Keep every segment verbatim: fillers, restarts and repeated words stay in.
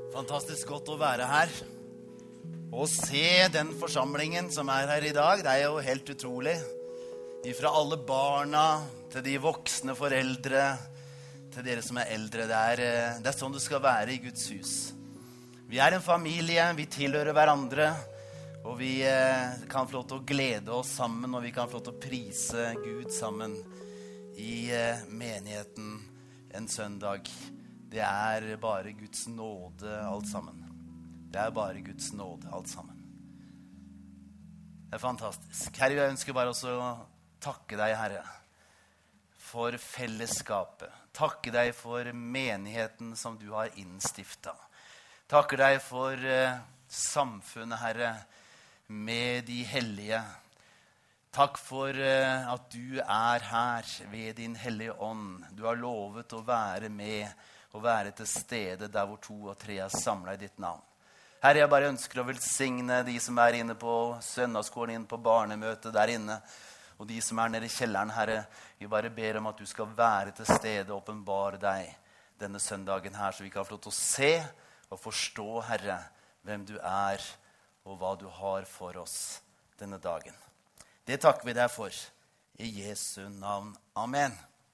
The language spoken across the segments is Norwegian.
Fantastisk godt å være her og se den forsamlingen som er her i dag. Det er jo helt utrolig. Fra alle barna til de voksne foreldre, til dere som er eldre. Det er, det er sånn det skal være i Guds hus. Vi er en familie, vi tilhører hverandre, og vi kan få lov til å glede oss sammen, og vi kan få lov til å prise Gud sammen i menigheten en søndag. Det er bare Guds nåde alt sammen. Det er bare Guds nåde alt sammen. Det er fantastisk. Herre, jeg ønsker bare også å takke deg, Herre, for fellesskapet. Takke deg for menigheten som du har innstiftet. Takke deg for uh, samfunnet, Herre, med de hellige. Takk for uh, at du er her ved din hellige ånd. Du har lovet å være med og være til stede der hvor to og tre er samlet i ditt navn. Herre, jeg bare ønsker å velsigne de som er inne på søndagsskolen, inne på barnemøtet der inne, og de som er nede i kjelleren, Herre. Vi bare ber om at du skal være til stede og åpenbare deg denne søndagen her, så vi kan få lov til å se og forstå, Herre, hvem du er og hva du har for oss denne dagen. Det takker vi deg for. I Jesu navn. Amen.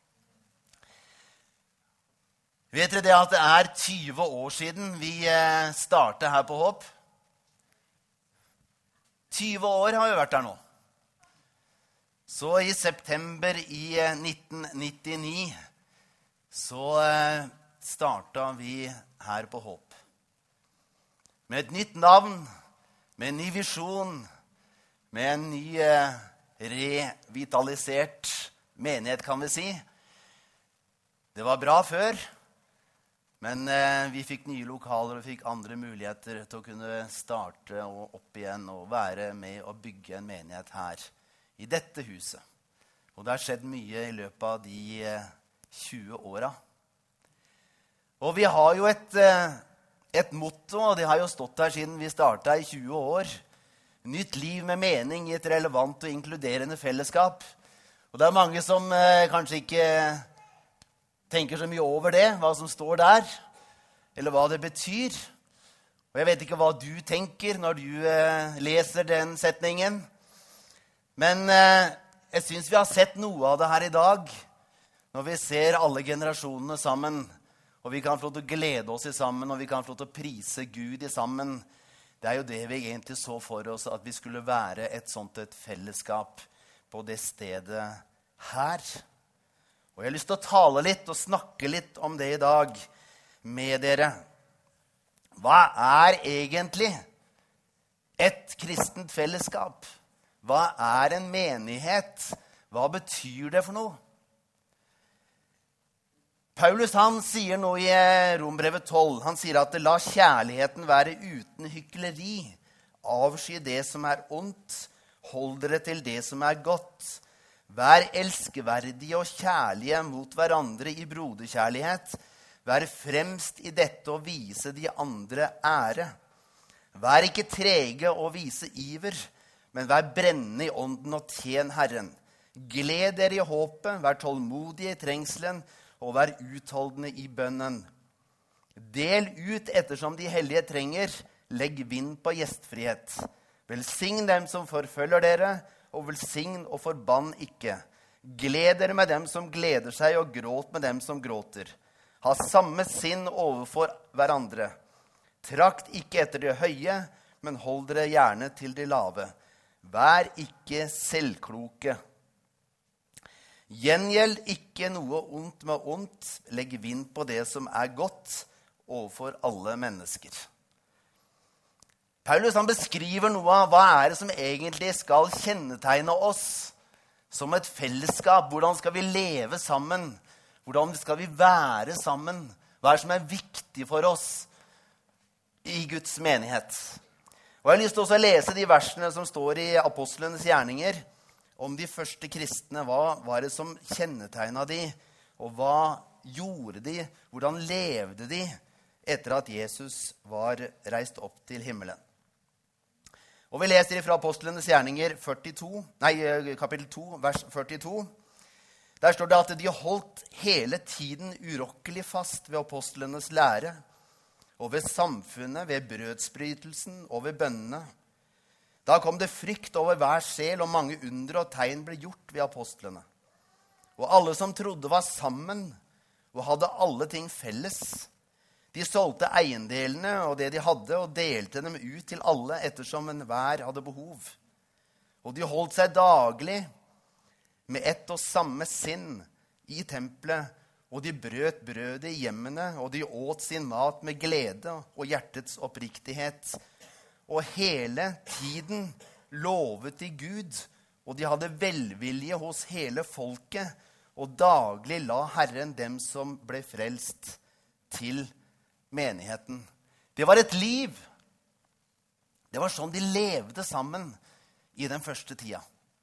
Vet dere det at det er tyve år siden vi startet her på Håp? tyve år har vi vært her nå. Så i september i nitten nittini så startet vi her på Håp. Med et nytt navn, med en ny visjon, med en ny revitalisert menighet, kan vi si. Det var bra før. Men eh, vi fikk nye lokaler og fikk andre muligheter til å kunne starte og opp igjen og være med og bygge en menighet her i dette huset. Og det har skjedd mye i løpet av de eh, tjue åra. Og vi har jo et, eh, et motto, og det har jo stått her siden vi startet i tjue år. Nytt liv med mening i et relevant og inkluderende fellesskap. Og det er mange som eh, kanskje ikke tenker så mye over det, hva som står der, eller hva det betyr. Og jeg vet ikke hva du tenker når du eh, leser den setningen. Men eh, jeg synes vi har sett noe av det her i dag, når vi ser alle generasjonene sammen, og vi kan få lov til å glede oss i sammen, og vi kan få lov til å prise Gud i sammen. Det er jo det vi egentlig så for oss, at vi skulle være et sånt et fellesskap på det stedet her. Og jeg har lyst til å tale litt og snakke litt om det i dag med dere. Hva er egentlig et kristent fellesskap? Hva er en menighet? Hva betyr det for noe? Paulus han sier nå i Rombrevet tolv, han sier at la kjærligheten være uten hykleri. Avsky det som er ondt, hold dere til det som er godt. Vær elskeverdige og kjærlige mot hverandre i broderkjærlighet. Vær fremst i dette og vise de andre ære. Vær ikke trege og vise iver, men vær brennende i ånden og tjen Herren. Gled dere i håpet, vær tålmodige i trengselen, og vær utholdende i bønnen. Del ut ettersom de hellige trenger, legg vind på gjestfrihet. Velsign dem som forfølger dere, og velsign og forbann ikke. Gled dere med dem som gleder seg, og gråt med dem som gråter. Ha samme sinn overfor hverandre. Trakt ikke etter det høye, men hold dere gjerne til det lave. Vær ikke selvkloke. Gjengjeld ikke noe ondt med ondt. Legg vind på det som er godt overfor alle mennesker. Paulus han beskriver noe av hva er det som egentlig skal kjennetegne oss som et fellesskap. Hvordan skal vi leve sammen? Hvordan skal vi være sammen? Hva er det som er viktig for oss i Guds menighet? Og jeg har lyst til også å lese de versene som står i apostlenes gjerninger om de første kristne. Hva var det som kjennetegnet de? Og hva gjorde de? Hvordan levde de etter at Jesus var reist opp til himmelen? Og vi leser fra Apostlenes gjerninger førtito, nei, kapittel to, vers førtito. Der står det at de holdt hele tiden urokkelig fast ved apostlenes lære, og ved samfunnet, ved brødsbrytelsen og ved bønnene. Da kom det frykt over hver sjel, og mange under og tegn ble gjort ved apostlene. Og alle som trodde var sammen, og hadde alle ting felles. De solgte eiendelene og det de hadde, og delte dem ut til alle, ettersom enhver hadde behov. Og de holdt seg daglig med ett og samme sinn i tempelet, og de brøt brødet i hjemmene, og de åt sin mat med glede og hjertets oppriktighet. Og hele tiden lovet de Gud, og de hadde velvilje hos hele folket, og daglig la Herren dem som ble frelst til menigheten. Det var et liv. Det var sånn de levde sammen i den første tida.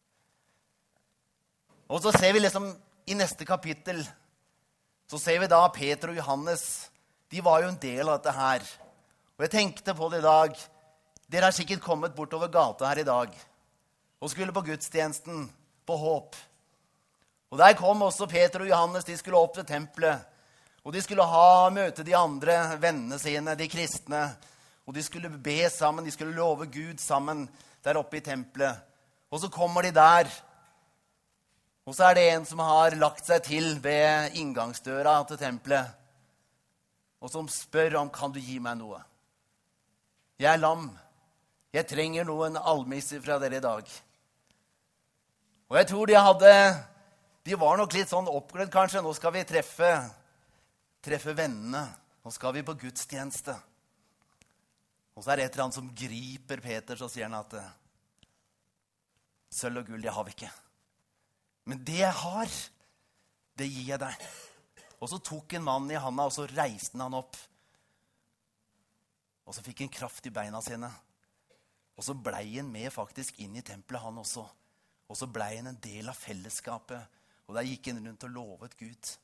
Og så ser vi liksom i neste kapittel, så ser vi da Peter og Johannes, de var jo en del av dette her. Og jeg tenkte på det i dag, dere har sikkert kommet bortover gata her i dag, og skulle på gudstjenesten, på Håp. Og der kom også Peter og Johannes, de skulle opp til tempelet, og de skulle ha møte de andre vennene sine, de kristne, og de skulle be sammen, de skulle love Gud sammen der oppe i tempelet. Og så kommer de der, og så er det en som har lagt seg til ved inngangsdøra til tempelet, og som spør om, kan du gi meg noe? Jeg er lam. Jeg trenger noen almisser fra dere i dag. Og jeg tror de hadde, de var nok litt sånn oppglødd kanskje. Nå skal vi treffe, treffe vennene. Nå skal vi på gudstjeneste. Og så er det et eller annet som griper Peter, så sier han at sølv og gull, det har vi ikke. Men det jeg har, det gir jeg deg. Og så tok en mann i handa, og så reiste han opp. Og så fikk han kraft i beina sine. Og så ble han med faktisk inn i tempelet, han også. Og så ble han en del av fellesskapet. Og der gikk han rundt og lovet Gud.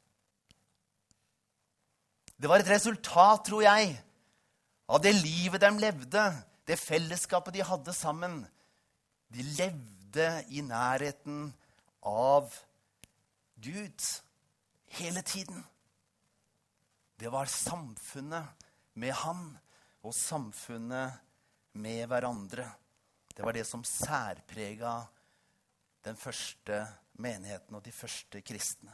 Det var et resultat, tror jeg, av det livet de levde. Det fellesskapet de hadde sammen. De levde i nærheten av Gud hele tiden. Det var samfunnet med han og samfunnet med hverandre. Det var det som særprega den første menigheten og de første kristne.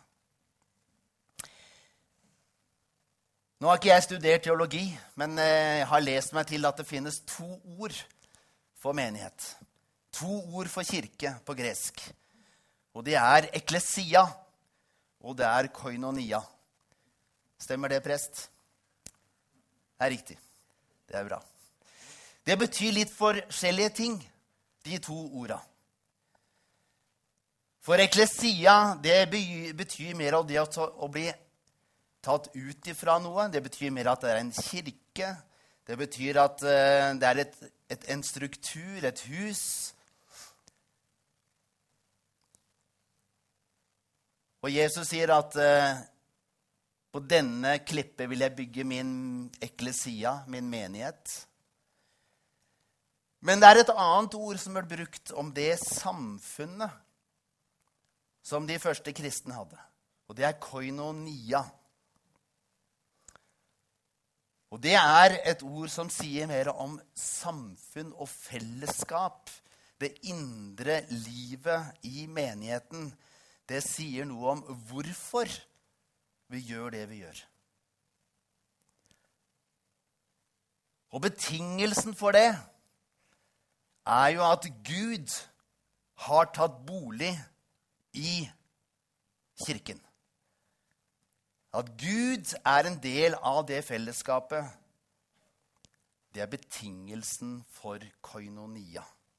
Nå har ikke jeg studert teologi, men jeg har lest meg til at det finnes to ord for menighet. To ord for kirke på gresk. Og det er eklesia, og det er koinonia. Stemmer det, prest? Det er riktig. Det er bra. Det betyr litt forskjellige ting, de to orda. For eklesia, det betyr mer av det å bli tatt ut ifra noe. Det betyr mer at det er en kirke. Det betyr at det er et, et, en struktur, et hus. Og Jesus sier at eh, på denne klippet vil jeg bygge min eklesia, min menighet. Men det er et annet ord som er brukt om det samfunnet som de første kristne hadde. Og det er koinonia. Og det er et ord som sier mer om samfunn og fellesskap. Det indre livet i menigheten. Det sier noe om hvorfor vi gjør det vi gjør. Og betingelsen for det er jo at Gud har tatt bolig i kirken. At Gud er en del av det fellesskapet, det er betingelsen for koinonia.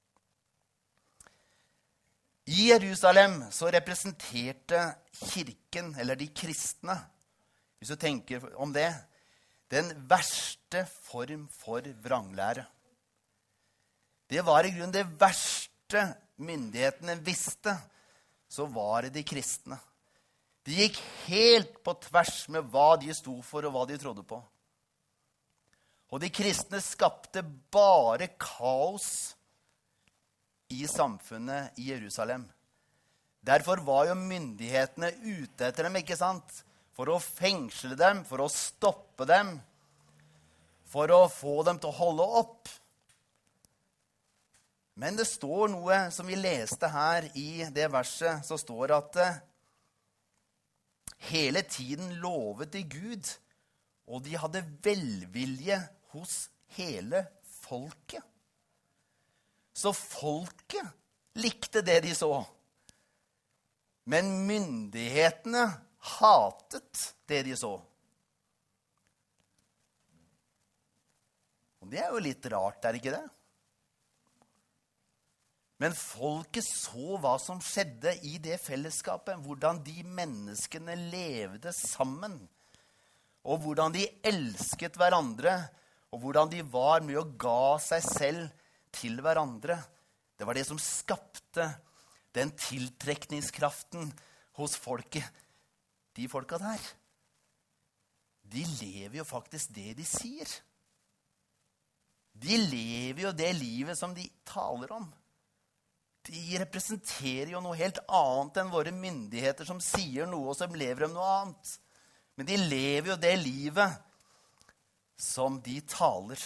I Jerusalem så representerte kirken, eller de kristne, hvis du tenker om det, den verste form for vranglære. Det var i grunnen det verste myndighetene visste, så var det de kristne. De gikk helt på tvers med hva de sto for og hva de trodde på. Og de kristne skapte bare kaos i samfunnet i Jerusalem. Derfor var jo myndighetene ute etter dem, ikke sant? For å fengsle dem, for å stoppe dem. for å få dem til å holde opp. Men det står noe som vi leste her i det verset, så står det at hele tiden lovet de Gud, og de hadde velvilje hos hele folket. Så folket likte det de så. Men myndighetene hatet det de så. Og det er jo litt rart, er det ikke det? Men folket så hva som skjedde i det fellesskapet, hvordan de menneskene levde sammen, og hvordan de elsket hverandre, og hvordan de var med og ga seg selv til hverandre. Det var det som skapte den tiltrekningskraften hos folket. De folka der, de lever jo faktisk det de sier. De lever jo det livet som de taler om. De representerer jo noe helt annet enn våre myndigheter som sier noe, og som lever om noe annet. Men de lever jo det livet som de taler.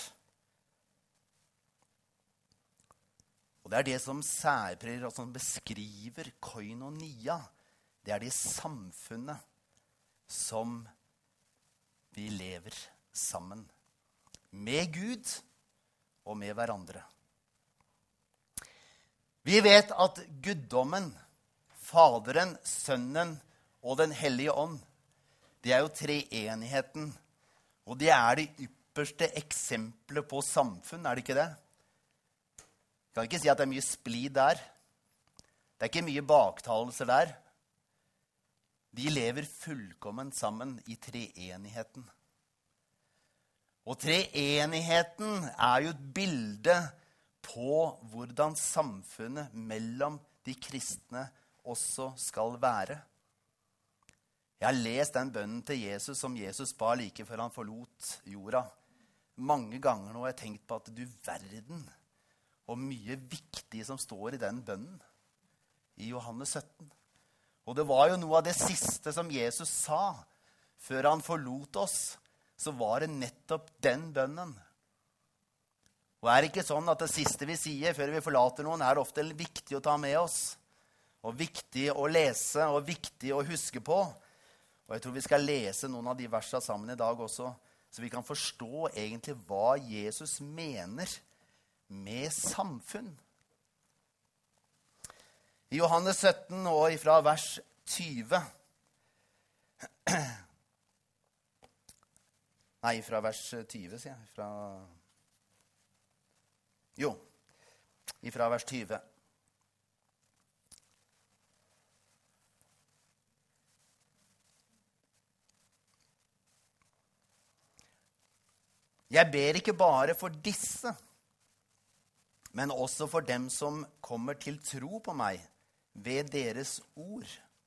Og det er det som særpreger og som beskriver koinonia. Det er det samfunnet som vi lever sammen. Med Gud og med hverandre. Vi vet at guddommen, Faderen, Sønnen og Den hellige ånd, det er jo treenigheten. Og det er det ypperste eksempelet på samfunn, er det ikke det? Jeg kan ikke si at det er mye splid der. Det er ikke mye baktalelser der. De lever fullkommen sammen i treenigheten. Og treenigheten er jo et bilde på hvordan samfunnet mellom de kristne også skal være. Jeg har lest den bønnen til Jesus som Jesus ba like før han forlot jorda. Mange ganger nå har jeg tenkt på at du verden, og mye viktig som står i den bønnen i Johannes sytten. Og det var jo noe av det siste som Jesus sa før han forlot oss, så var det nettopp den bønnen. Og er det ikke sånn at det siste vi sier før vi forlater noen, er ofte viktig å ta med oss, og viktig å lese, og viktig å huske på. Og jeg tror vi skal lese noen av de versene sammen i dag også, så vi kan forstå egentlig hva Jesus mener med samfunn. I Johannes sytten og fra vers tyve. Nei, fra vers tyve, sier jeg. Fra... Jo, fra vers tyve. Jeg ber ikke bare for disse, men også for dem som kommer til tro på meg ved deres ord.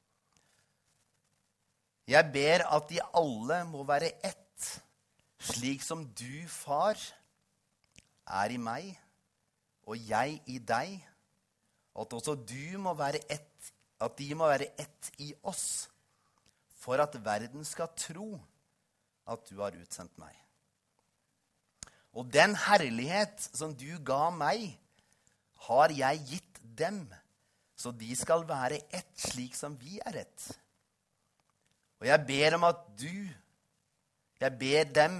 Jeg ber at de alle må være ett, slik som du, far, er i meg, og jeg i deg, at også du må være ett, at de må være ett i oss, for at verden skal tro at du har utsendt meg. Og den herlighet som du ga meg, har jeg gitt dem, så de skal være ett slik som vi er ett. Og jeg ber om at du, jeg ber dem,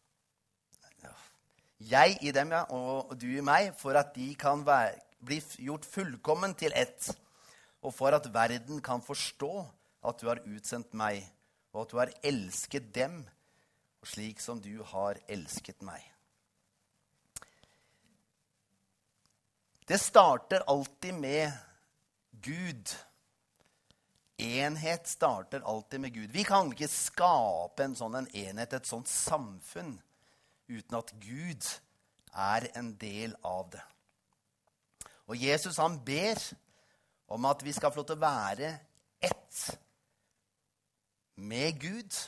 jeg i dem, ja, og du i meg, for at de kan være, bli gjort fullkommen til ett, og for at verden kan forstå at du har utsendt meg, og at du har elsket dem, slik som du har elsket meg. Det starter alltid med Gud. Enhet starter alltid med Gud. Vi kan ikke skape en sånn en enhet, et sånt samfunn, uten at Gud er en del av det. Og Jesus han ber om at vi skal få lov til å være ett med Gud.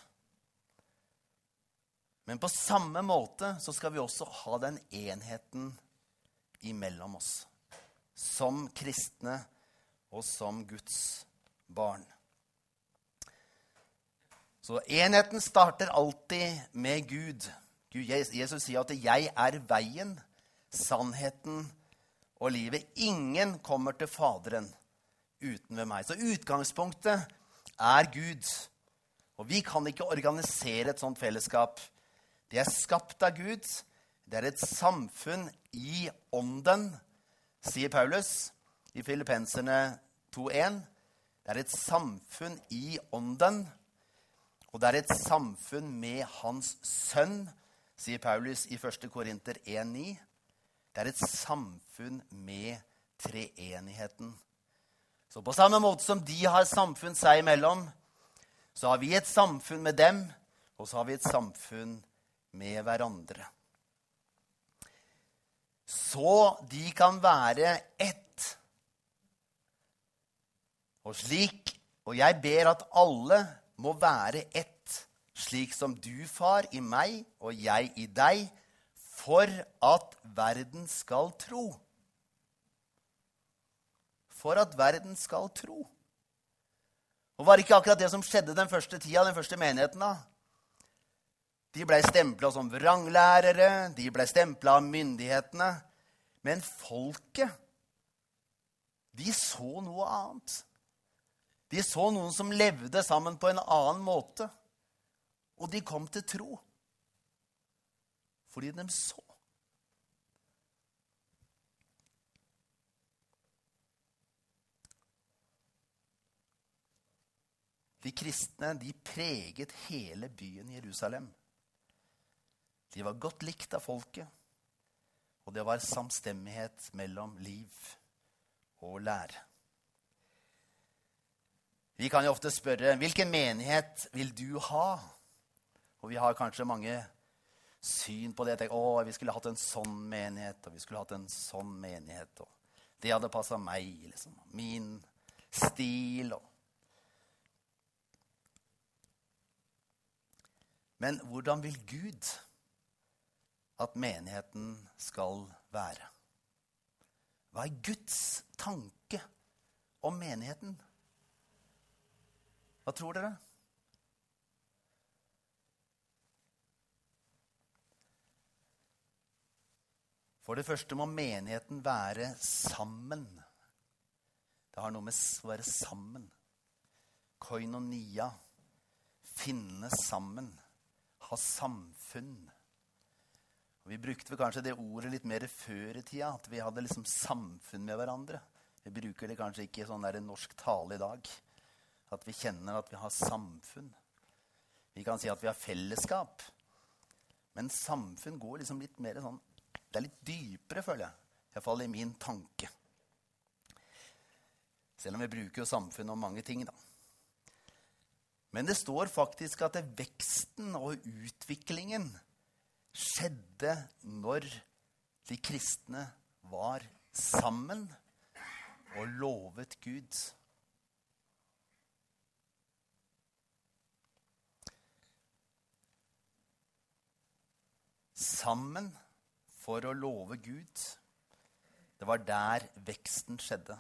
Men på samme måte så skal vi også ha den enheten imellom oss. Som kristne og som Guds barn. Så enheten starter alltid med Gud. Gud, Jesus sier at jeg er veien, sannheten og livet. Ingen kommer til Faderen uten ved meg. Så utgangspunktet er Gud. Og vi kan ikke organisere et sånt fellesskap. Det er skapt av Gud. Det er et samfunn i ånden, sier Paulus i Filippenserne to en. Det er et samfunn i ånden, og det er et samfunn med hans sønn, sier Paulus i første Korinter en ni. Det er et samfunn med treenigheten. Så på samme måte som de har samfunn seg imellom, så har vi et samfunn med dem, og så har vi et samfunn med hverandre. Så de kan være ett. Og slik, og jeg ber at alle må være ett, slik som du, far, i meg, og jeg i deg, for at verden skal tro. For at verden skal tro. Og var det ikke akkurat det som skjedde den første tida, den første menigheten da? De ble stemplet som vranglærere, de ble stemplet av myndighetene. Men folket, de så noe annet. De så noen som levde sammen på en annen måte. Og de kom til tro. Fordi de så. De kristne, de preget hele byen Jerusalem. De var godt likt av folket, og det var samstemmighet mellom liv og lære. Vi kan jo ofte spørre, hvilken menighet vil du ha? Og vi har kanskje mange syn på det. Jeg tenker, å, vi skulle hatt en sånn menighet, og vi skulle hatt en sånn menighet, og det hadde passet meg, liksom. Min stil. Og... Men hvordan vil Gud at menigheten skal være? Hva er Guds tanke om menigheten? Hva tror dere? For det første må menigheten være sammen. Det har noe med å være sammen. Koinonia. Finne sammen. Ha samfunn. Og vi brukte vel kanskje det ordet litt mer før i tida, at vi hadde liksom samfunn med hverandre. Vi bruker det kanskje ikke i sånn der norsk tale i dag. At vi kjenner at vi har samfunn. Vi kan si at vi har fellesskap. Men samfunn går liksom litt mer sånn, det er litt dypere, føler jeg. I hvert fall i min tanke. Selv om vi bruker jo samfunn om mange ting, da. Men det står faktisk at det veksten og utviklingen skjedde når de kristne var sammen og lovet Gud. Sammen for å love Gud. Det var der veksten skjedde.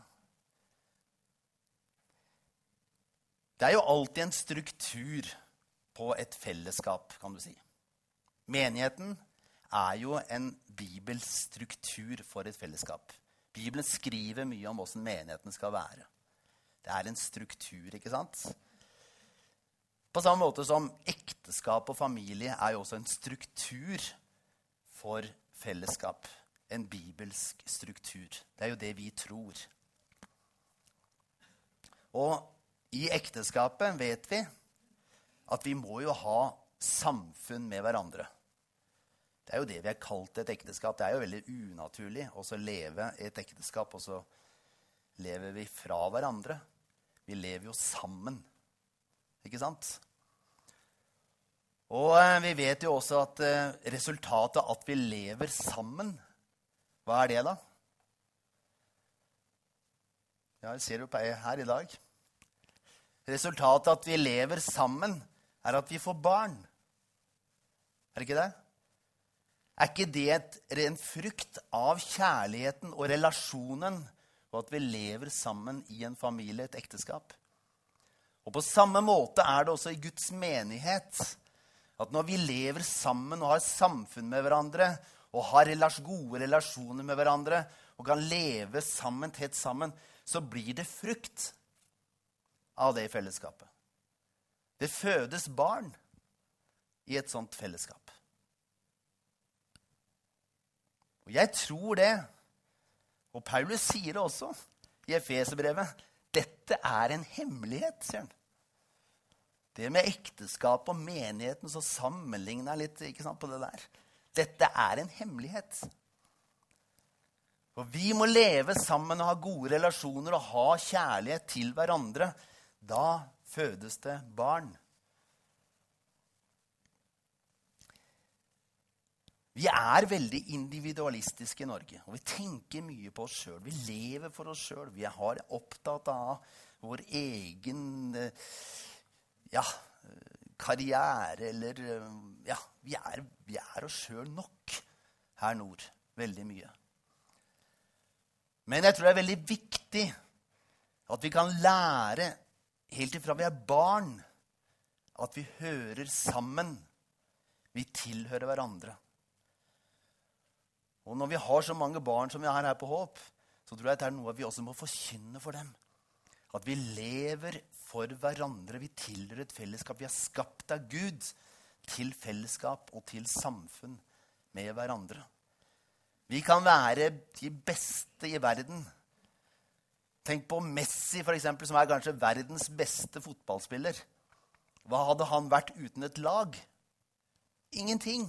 Det er jo alltid en struktur på et fellesskap, kan du si. Menigheten er jo en bibelstruktur for et fellesskap. Bibelen skriver mye om hvordan menigheten skal være. Det er en struktur, ikke sant? På samme måte som ekteskap og familie er jo også en struktur for fellesskap. En bibelsk struktur. Det er jo det vi tror. Og i ekteskapet vet vi at vi må jo ha samfunn med hverandre. Det er jo det vi har kalt et ekteskap. Det er jo veldig unaturlig å leve i et ekteskap, og så lever vi fra hverandre. Vi lever jo sammen. Ikke sant? Og vi vet jo også at resultatet at vi lever sammen, hva er det da? Ja, jeg ser jo her i dag. Resultatet at vi lever sammen er at vi får barn. Er det ikke det? Er ikke det et, en frukt av kjærligheten og relasjonen, og at vi lever sammen i en familie, et ekteskap? Og på samme måte er det også i Guds menighet, At når vi lever sammen og har samfunn med hverandre, og har relas- gode relasjoner med hverandre, og kan leve sammen, tett sammen, så blir det frukt av det fellesskapet. Det fødes barn i et sånt fellesskap. Og jeg tror det, og Paulus sier det også i Efeserbrevet, dette er en hemmelighet, sier han. Det med ekteskap og menigheten, så sammenligner jeg litt, ikke sant, på det der. Dette er en hemmelighet. For vi må leve sammen og ha gode relasjoner og ha kjærlighet til hverandre. Da fødes det barn. Vi er veldig individualistiske i Norge, og vi tenker mye på oss selv. Vi lever for oss selv. Vi er opptatt av vår egen ja, karriere, eller ja, vi er, vi er oss selv nok her nord, veldig mye. Men jeg tror det er veldig viktig at vi kan lære, helt ifra vi er barn, at vi hører sammen. Vi tilhører hverandre. Og når vi har så mange barn som vi har her på Håp, så tror jeg det er noe vi også må forkynne for dem. At vi lever for hverandre, vi tilhører et fellesskap. Vi er skapt av Gud til fellesskap og til samfunn med hverandre. Vi kan være de beste i verden. Tenk på Messi for eksempel, som er kanskje verdens beste fotballspiller. Hva hadde han vært uten et lag? Ingenting.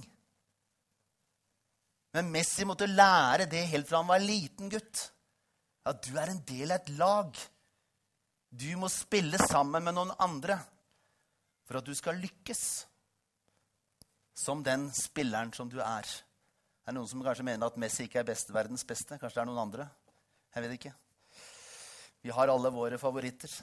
Men Messi måtte lære det helt fra han var liten gutt. At du er en del av et lag. Du må spille sammen med noen andre for at du skal lykkes som den spilleren som du er. Det er noen som kanskje mener at Messi ikke er best, verdens beste. Kanskje det er noen andre. Jeg vet ikke. Vi har alle våre favoritter.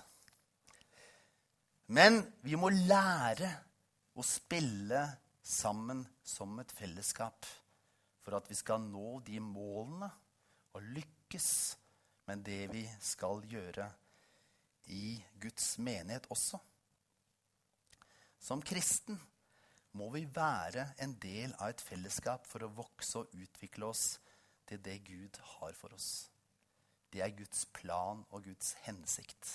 Men vi må lære å spille sammen som et fellesskap for at vi skal nå de målene og lykkes med det vi skal gjøre i Guds menighet også. Som kristen må vi være en del av et fellesskap for å vokse og utvikle oss til det Gud har for oss. Det er Guds plan og Guds hensikt.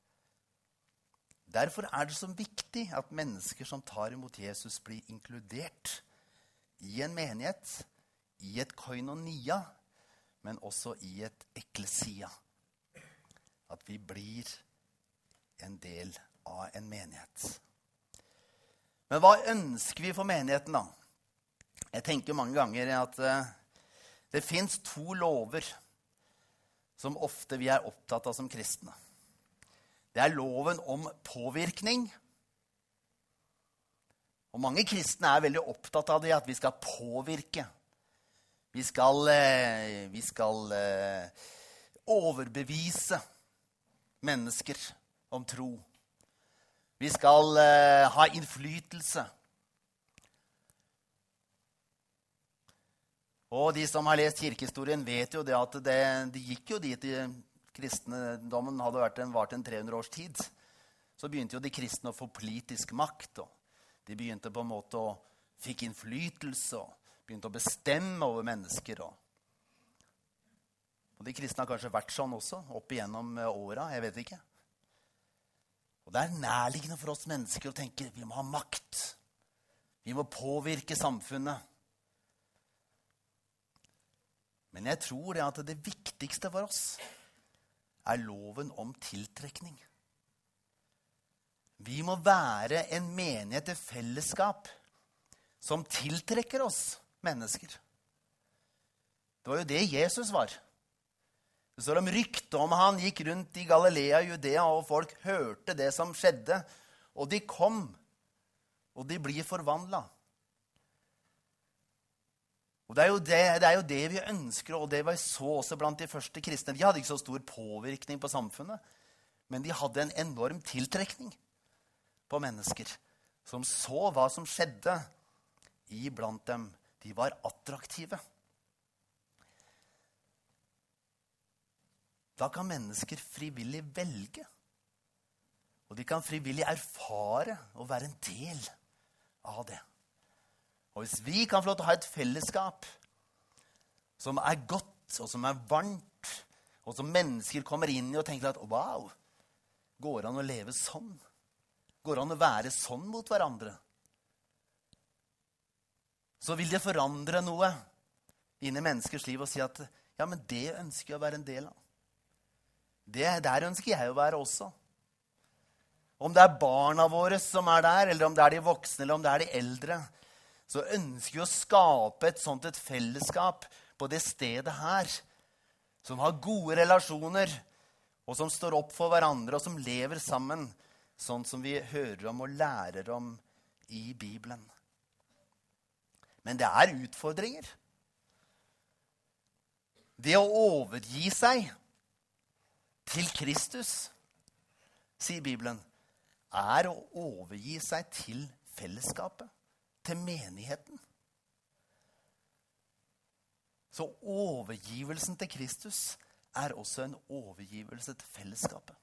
Derfor er det så viktig at mennesker som tar imot Jesus blir inkludert i en menighet, i et koinonia, men også i et eklesia. At vi blir en del av en menighet. Men hva ønsker vi for menigheten da? Jeg tenker mange ganger at uh, det finnes to lover som ofte vi er opptatt av som kristne. Det er loven om påvirkning. Og mange kristne er veldig opptatt av det, at vi skal påvirke. Vi skal, uh, vi skal uh, overbevise mennesker om tro. Vi skal uh, ha innflytelse. Og de som har lest kirkehistorien vet jo det at det, de gikk jo dit i kristendommen hadde vært en, vart en tre hundre års tid. Så begynte jo de kristne å få politisk makt, og de begynte på en måte å fikk innflytelse, og begynte å bestemme over mennesker. Og, og de kristne har kanskje vært sånn også, opp igjennom åra, jeg vet ikke. Og det er nærliggende for oss mennesker å tenke, vi må ha makt. Vi må påvirke samfunnet. Men jeg tror det at det viktigste for oss er loven om tiltrekning. Vi må være en menighet, et fellesskap, som tiltrekker oss mennesker. Det var jo det Jesus var. Det står om rykte om han gikk rundt i Galilea, Judea, og folk hørte det som skjedde. Og de kom, og de blir forvandlet. Og det er, jo det, det er jo det vi ønsker, og det var så også blant de første kristne. De hadde ikke så stor påvirkning på samfunnet, men de hadde en enorm tiltrekning på mennesker, som så hva som skjedde iblant dem. De var attraktive. Da kan mennesker frivillig velge, og de kan frivillig erfare og være en del av det. Og hvis vi kan få lov til å ha et fellesskap som er godt og som er varmt, og som mennesker kommer inn i og tenker at wow, går det an å leve sånn? Går det an å være sånn mot hverandre? Så vil det forandre noe inn i menneskers liv og si at ja, men det ønsker jeg å være en del av. Det, der ønsker jeg å være også. Om det er barna våre som er der, eller om det er de voksne, eller om det er de eldre, så ønsker vi å skape et sånt et fellesskap på det stedet her, som har gode relasjoner, og som står opp for hverandre, og som lever sammen, sånn som vi hører om og lærer om i Bibelen. Men det er utfordringer. Det å overgi seg til Kristus, sier Bibelen, er å overgi seg til fellesskapet, til menigheten. Så overgivelsen til Kristus er også en overgivelse til fellesskapet.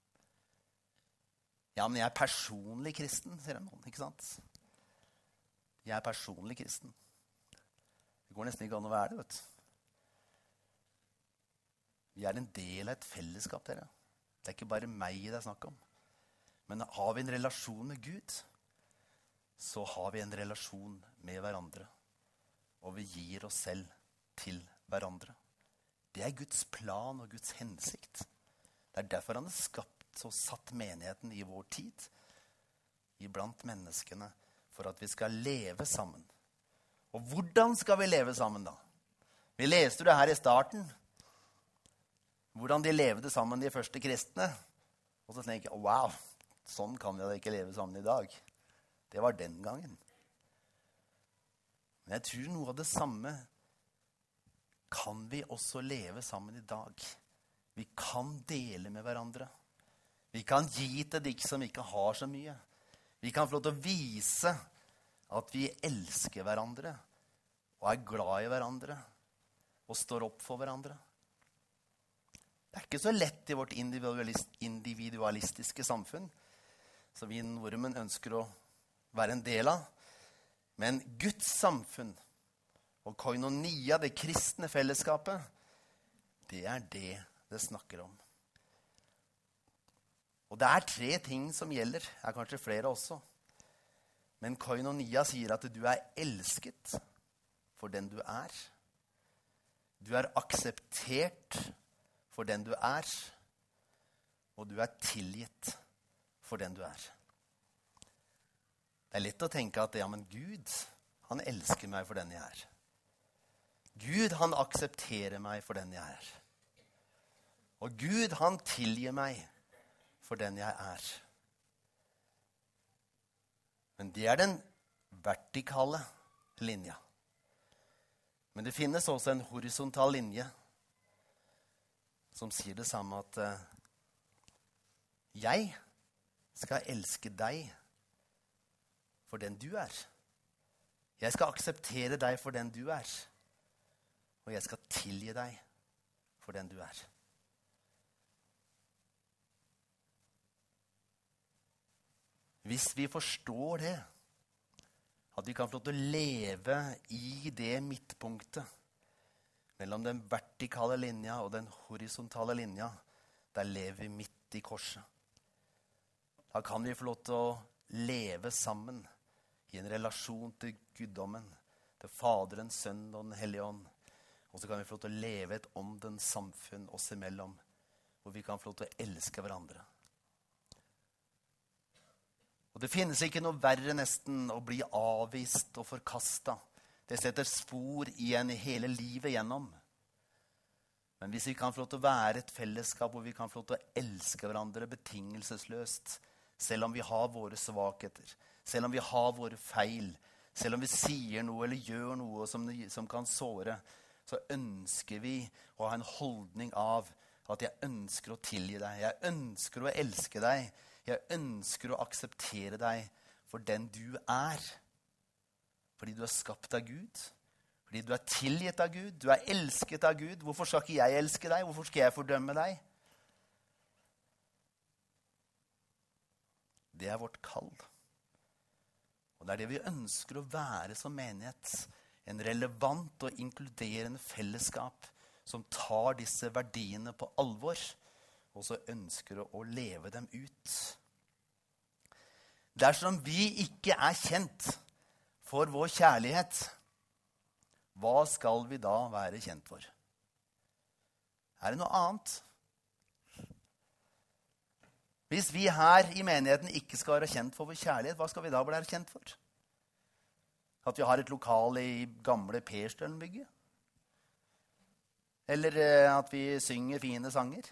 Ja, men jeg er personlig kristen, sier noen, ikke sant? Jeg er personlig kristen. Det går nesten ikke an å være det, vet du. Vi er en del av et fellesskap, dere. Det er ikke bare meg det er snakk om. Men har vi en relasjon med Gud, så har vi en relasjon med hverandre. Og vi gir oss selv til hverandre. Det er Guds plan og Guds hensikt. Det er derfor han har skapt og satt menigheten i vår tid, iblant menneskene, for at vi skal leve sammen. Og hvordan skal vi leve sammen da? Vi leste det her i starten, hvordan de levde sammen, de første kristne. Og så tenker jeg, wow, sånn kan vi da ikke leve sammen i dag. Det var den gangen. Men jeg tror noe av det samme kan vi også leve sammen i dag. Vi kan dele med hverandre. Vi kan gi til de som ikke har så mye. Vi kan få lov til å vise at vi elsker hverandre, og er glad i hverandre, og står opp for hverandre. Det er ikke så lett i vårt individualist, individualistiske samfunn, som vi nordmenn ønsker å være en del av. Men Guds samfunn og koinonia, det kristne fellesskapet, det er det det snakker om. Og det er tre ting som gjelder, det er kanskje flere også. Men koinonia sier at du er elsket for den du er. Du er akseptert for den du er, og du er tilgitt for den du er. Det er lett å tenke at ja, men Gud, han elsker meg for den jeg er. Gud, han aksepterer meg for den jeg er. Og Gud, han tilgir meg for den jeg er. Men det er den vertikale linja. Men det finnes også en horisontal linje som sier det samme at uh, jeg skal elske deg for den du er. Jeg skal akseptere deg for den du er. Og jeg skal tilgi deg for den du er. Hvis vi forstår det, at vi kan få lov til å leve i det midtpunktet, mellom den vertikale linja og den horisontale linja, der lever vi midt i korset. Da kan vi få lov til å leve sammen i en relasjon til guddommen, til Faderen, Sønnen og Den Hellige Ånd. Og så kan vi få lov til å leve et åndens samfunn oss imellom, hvor vi kan få lov til å elske hverandre. Og det finnes ikke noe verre nesten å bli avvist og forkastet. Det setter spor igjen i hele livet gjennom. Men hvis vi kan få lov til å være et fellesskap, hvor vi kan få lov til å elske hverandre betingelsesløst, selv om vi har våre svakheter, selv om vi har våre feil, selv om vi sier noe eller gjør noe som, som kan såre, så ønsker vi å ha en holdning av at jeg ønsker å tilgi deg, jeg ønsker å elske deg, jeg ønsker å akseptere deg for den du er. Fordi du er skapt av Gud. Fordi du er tilgitt av Gud. Du er elsket av Gud. Hvorfor skal ikke jeg elske deg? Hvorfor skal jeg fordømme deg? Det er vårt kall. Og Og det er det vi ønsker å være som menighet. En relevant og inkluderende fellesskap som tar disse verdiene på alvor, og så ønsker å leve dem ut. Dersom vi ikke er kjent for vår kjærlighet, hva skal vi da være kjent for? Er det noe annet? Hvis vi her i menigheten ikke skal være kjent for vår kjærlighet, hva skal vi da bli kjent for? At vi har et lokal i gamle Perstølen-bygget? Eller at vi synger fine sanger?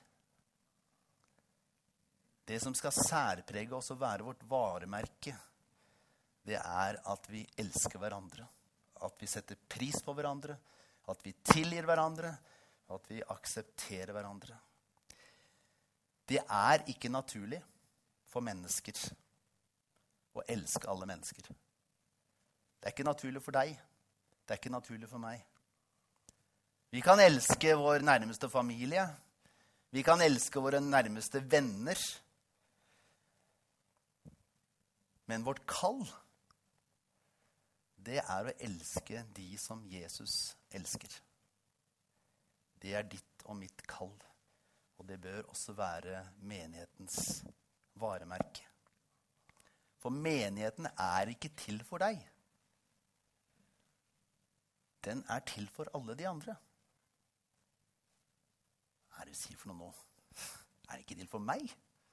Det som skal særprege oss og være vårt varemerke, det er at vi elsker hverandre. At vi setter pris på hverandre. At vi tilgir hverandre. At vi aksepterer hverandre. Det er ikke naturlig for mennesker å elske alle mennesker. Det er ikke naturlig for deg. Det er ikke naturlig for meg. Vi kan elske vår nærmeste familie. Vi kan elske våre nærmeste venner. Men vårt kall, det er å elske de som Jesus elsker. Det er ditt og mitt kall. Og det bør også være menighetens varemerke. For menigheten er ikke til for deg. Den er til for alle de andre. Hva er det du sier for noe nå? Er det ikke til for meg?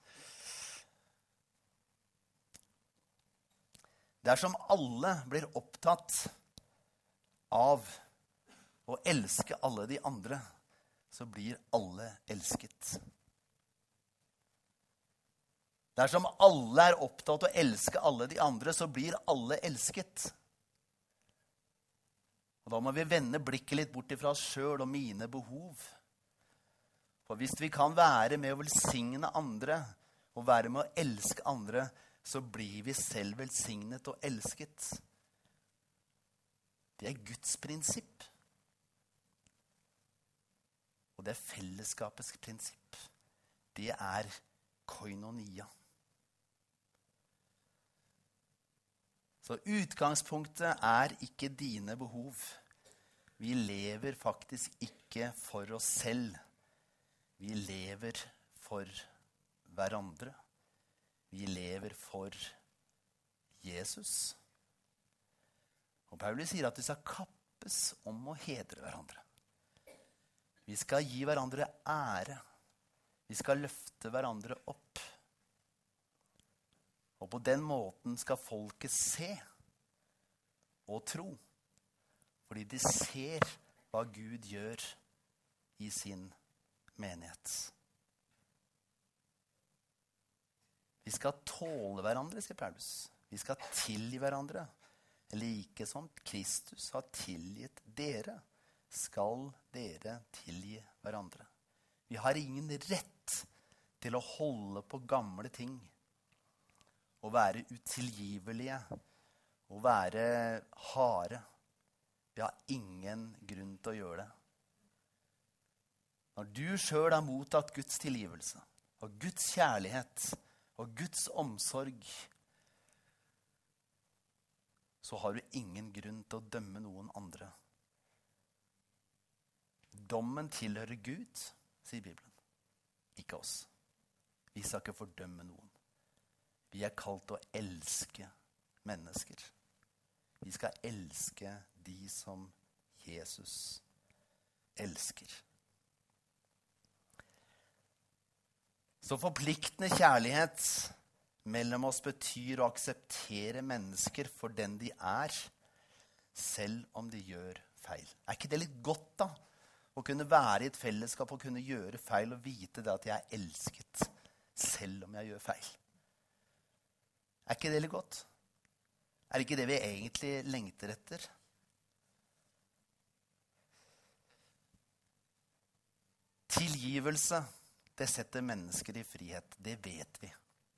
Dersom alle blir opptatt av å elske alle de andre, så blir alle elsket. Dersom alle er opptatt av å elske alle de andre, så blir alle elsket. Og da må vi vende blikket litt bort fra oss selv og mine behov. For hvis vi kan være med å velsigne andre, og være med å elske andre, så blir vi selv velsignet og elsket. Det er Guds prinsipp. Og det er fellesskapets prinsipp. Det er koinonia. Så utgangspunktet er ikke dine behov. Vi lever faktisk ikke for oss selv. Vi lever for hverandre. Vi lever for Jesus. Og Paulus sier at vi skal kappes om å hedre hverandre. Vi skal gi hverandre ære. Vi skal løfte hverandre opp. Og på den måten skal folket se og tro. Fordi de ser hva Gud gjør i sin menighet. Vi skal tåle hverandre, sier Paulus. Vi skal tilgi hverandre. Like som Kristus har tilgitt dere, skal dere tilgi hverandre. Vi har ingen rett til å holde på gamle ting. Å være utilgivelige. Å være harde. Vi har ingen grunn til å gjøre det. Når du selv har mottatt Guds tilgivelse, og Guds kjærlighet, og Guds omsorg, så har du ingen grunn til å dømme noen andre. Dommen tilhører Gud, sier Bibelen. Ikke oss. Vi skal ikke fordømme noen. Vi er kalt til å elske mennesker. Vi skal elske de som Jesus elsker. Så forpliktende kjærlighet mellom oss betyr å akseptere mennesker for den de er, selv om de gjør feil. Er ikke det litt godt da? Å kunne være i et fellesskap og kunne gjøre feil og vite det at jeg er elsket, selv om jeg gjør feil. Er ikke det litt godt? Er ikke det vi egentlig lengter etter? Tilgivelse, det setter mennesker i frihet. Det vet vi.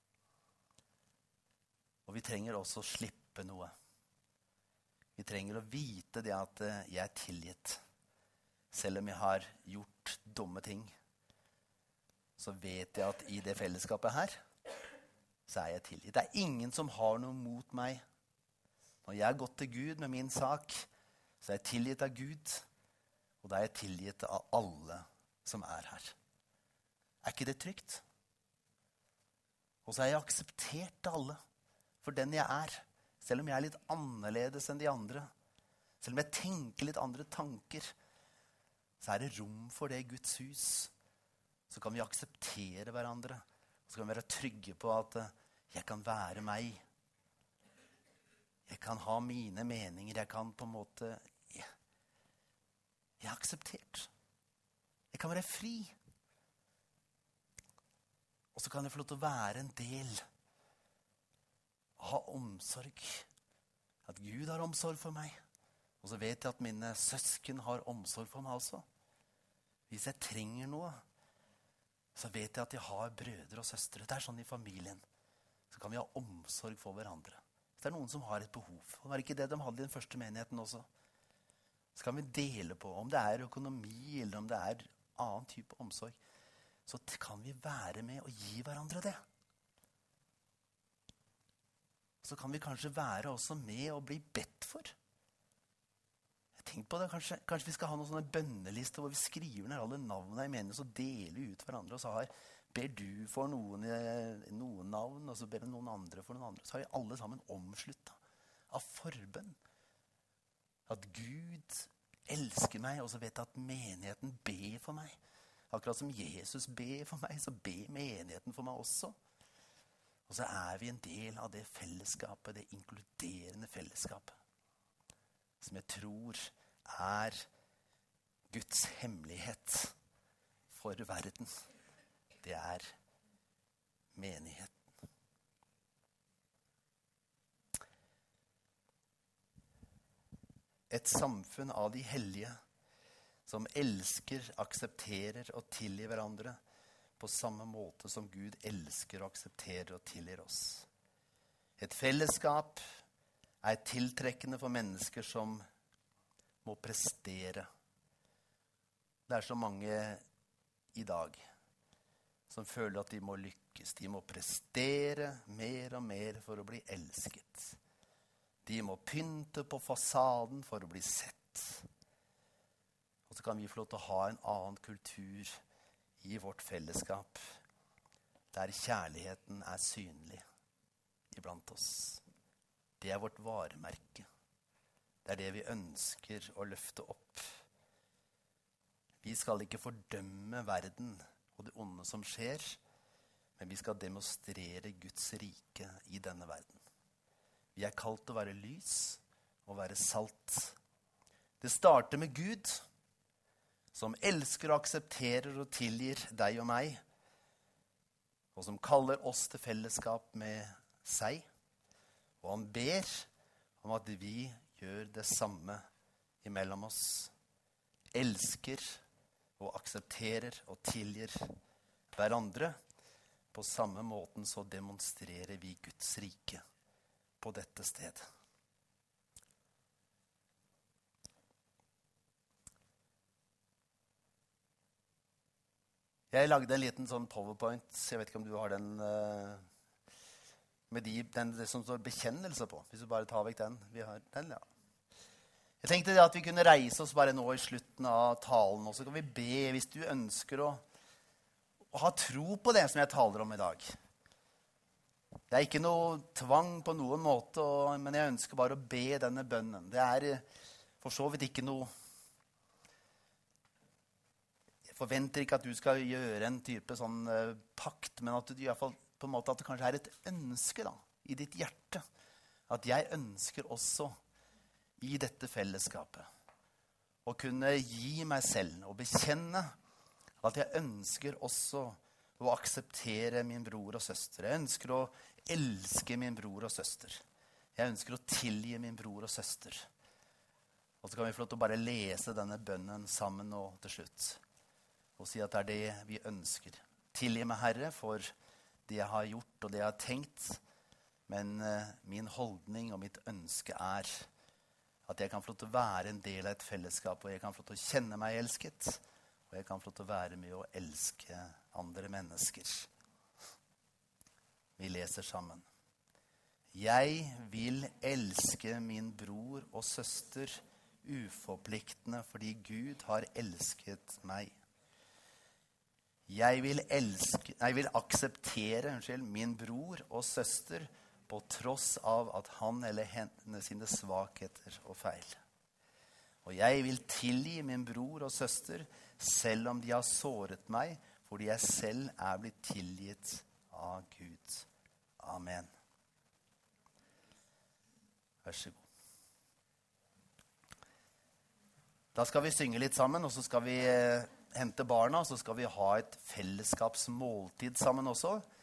Og vi trenger også å slippe noe. Vi trenger å vite det at jeg er tilgitt. Selv om jeg har gjort dumme ting, så vet jeg at i det fellesskapet her, så er jeg tilgitt. Det er ingen som har noe mot meg. Når jeg har gått til Gud med min sak, så er jeg tilgitt av Gud, og da er jeg tilgitt av alle som er her. Er ikke det trygt? Og så er jeg akseptert av alle for den jeg er, selv om jeg er litt annerledes enn de andre. Selv om jeg tenker litt andre tanker, så er det rom for det i Guds hus. Så kan vi akseptere hverandre, og så kan vi være trygge på at jeg kan være meg. Jeg kan ha mine meninger, jeg kan på en måte, jeg, jeg er akseptert. Jeg kan være fri. Og så kan jeg få lov til å være en del, ha omsorg. At Gud har omsorg for meg. Og så vet jeg at mine søsken har omsorg for meg også. Hvis jeg trenger noe, så vet jeg at jeg har brødre og søstre. Det er sånn i familien. Så kan vi ha omsorg for hverandre. Så det er noen som har et behov. Og det var ikke det de hadde i den første menigheten også. Så kan vi dele på, om det er økonomi, eller om det er annen type omsorg. Så kan vi være med og gi hverandre det. Så kan vi kanskje være også med og bli bedt for. Tenk på det, kanskje, kanskje vi skal ha noen sånne bønnelister hvor vi skriver ned alle navnene i menigheten og deler ut hverandre. Og så har, ber du for noen, noen navn, og så ber noen andre for noen andre. Så har vi alle sammen omsluttet av forbønn. At Gud elsker meg, og så vet jeg at menigheten ber for meg. Akkurat som Jesus ber for meg, så ber menigheten for meg også. Og så er vi en del av det fellesskapet, det inkluderende fellesskapet. Som jeg tror er Guds hemmelighet for verden. Det er menigheten. Et samfunn av de hellige som elsker, aksepterer og tilgir hverandre på samme måte som Gud elsker og aksepterer og tilgir oss. Et fellesskap er tiltrekkende for mennesker som må prestere. Det er så mange i dag som føler at de må lykkes. De må prestere mer og mer for å bli elsket. De må pynte på fasaden for å bli sett. Og så kan vi få lov til å ha en annen kultur i vårt fellesskap, der kjærligheten er synlig iblant oss. Det er vårt varemerke. Det er det vi ønsker å løfte opp. Vi skal ikke fordømme verden og det onde som skjer, men vi skal demonstrere Guds rike i denne verden. Vi er kalt til å være lys og være salt. Det starter med Gud, som elsker og aksepterer og tilgir deg og meg, og som kaller oss til fellesskap med seg. Og han ber om at vi gjør det samme imellom oss. Elsker og aksepterer og tilgir hverandre. På samme måten så demonstrerer vi Guds rike på dette stedet. Jeg lagde en liten sånn PowerPoint. Jeg vet ikke om du har den... Uh med de, den det som står bekjennelse på. Hvis du bare tar vekk den. Vi har den, ja. Jeg tenkte at vi kunne reise oss bare nå i slutten av talen, og så kan vi be hvis du ønsker å, å ha tro på det som jeg taler om i dag. Det er ikke noe tvang på noen måte, og, men jeg ønsker bare å be denne bønnen. Det er for så vidt ikke noe... Jeg forventer ikke at du skal gjøre en type sånn uh, pakt, men at du i hvert fall på en måte at det kanskje er et ønske da, i ditt hjerte. At jeg ønsker også i dette fellesskapet å kunne gi meg selv og bekjenne at jeg ønsker også å akseptere min bror og søster. Jeg ønsker å elske min bror og søster. Jeg ønsker å tilgi min bror og søster. Og så kan vi få lov til å bare lese denne bønnen sammen nå til slutt. Og si at det er det vi ønsker. Tilgi meg, Herre, for det jeg har gjort og det jeg har tenkt, men uh, min holdning og mitt ønske er at jeg kan få lov til å være en del av et fellesskap, og jeg kan få lov til å kjenne meg elsket, og jeg kan få lov til å være med å elske andre mennesker. Vi leser sammen. Jeg vil elske min bror og søster uforpliktende fordi Gud har elsket meg. Jeg vil, elske, jeg vil akseptere unnskyld, min bror og søster på tross av at han eller henne sine svakheter og feil. Og jeg vil tilgi min bror og søster selv om de har såret meg, fordi jeg selv er blitt tilgitt av Gud. Amen. Vær så god. Da skal vi synge litt sammen, og så skal vi hente barna, og så skal vi ha et fellesskapsmåltid sammen også.